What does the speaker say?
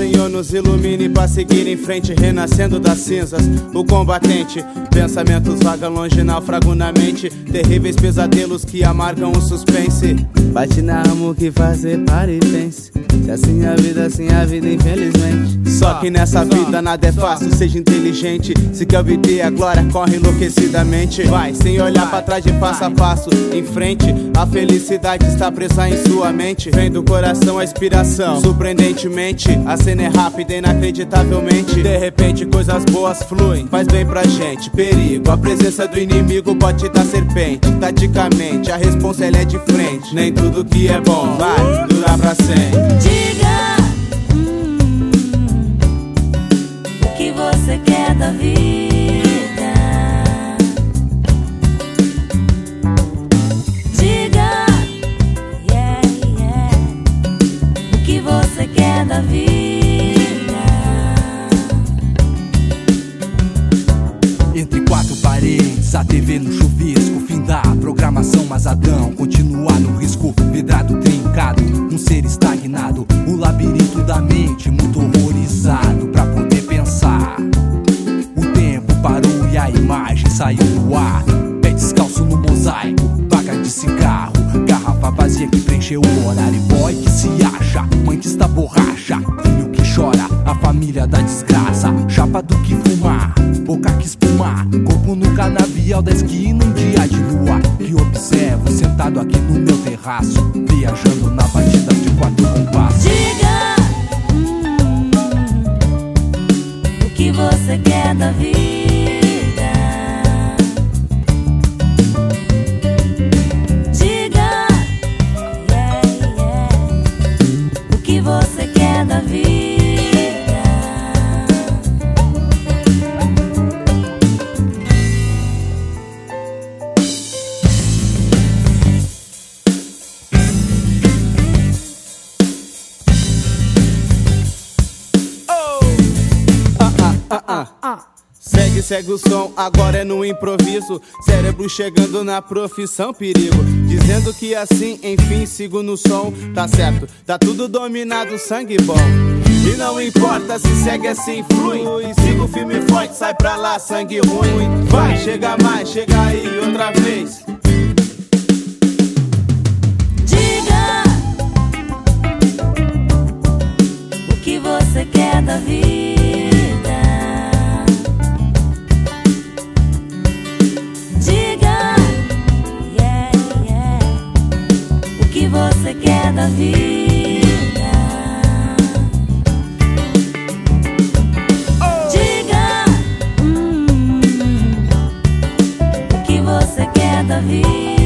Senhor nos ilumine pra seguir em frente, renascendo das cinzas, o combatente. Pensamentos vagam longe, naufragam na mente, terríveis pesadelos que amargam o suspense. Bate na alma o que fazer, para e pense. Se assim a vida, infelizmente. Só que nessa vida nada é fácil, seja inteligente. Se quer obter a glória, corre enlouquecidamente. Vai, sem olhar pra trás de passo a passo, em frente. A felicidade está presa em sua mente. Vem do coração a inspiração, surpreendentemente. A cena é rápida, inacreditavelmente. De repente coisas boas fluem, faz bem pra gente. Perigo, a presença do inimigo pode te dar serpente. Taticamente, a responsa ela é de frente. Nem tudo que é bom vai durar pra sempre. Diga o que você quer da vida. Diga o que você quer da vida. Entre quatro paredes, a TV no chuvisco, fim da programação, mas Adão continua no risco. Vidrado trincado, um ser estagnado, o labirinto da mente muito horrorizado pra poder pensar. O tempo parou e a imagem saiu do ar. Pé descalço no mosaico, vaga de cigarro, garrafa vazia que preencheu o horário. Boy que se acha, mãe que está borracha, filho que chora, a família da desgraça. Chapa do que fumar, boca que espumar, corpo no canavial da esquina, um dia de lua. Que observo sentado aqui no meu terraço, viajando na batida de quatro compassos. Diga o que você quer da vida. Diga o que você quer da vida. Segue o som, agora é no improviso. Cérebro chegando na profissão, perigo. Dizendo que assim, enfim, sigo no som. Tá certo, tá tudo dominado, sangue bom. E não importa se segue assim, flui. Siga firme e forte, sai pra lá, sangue ruim. Vai, chega mais, chega aí outra vez. Diga o que você quer da vida. Você quer da vida. Diga o que você quer da vida.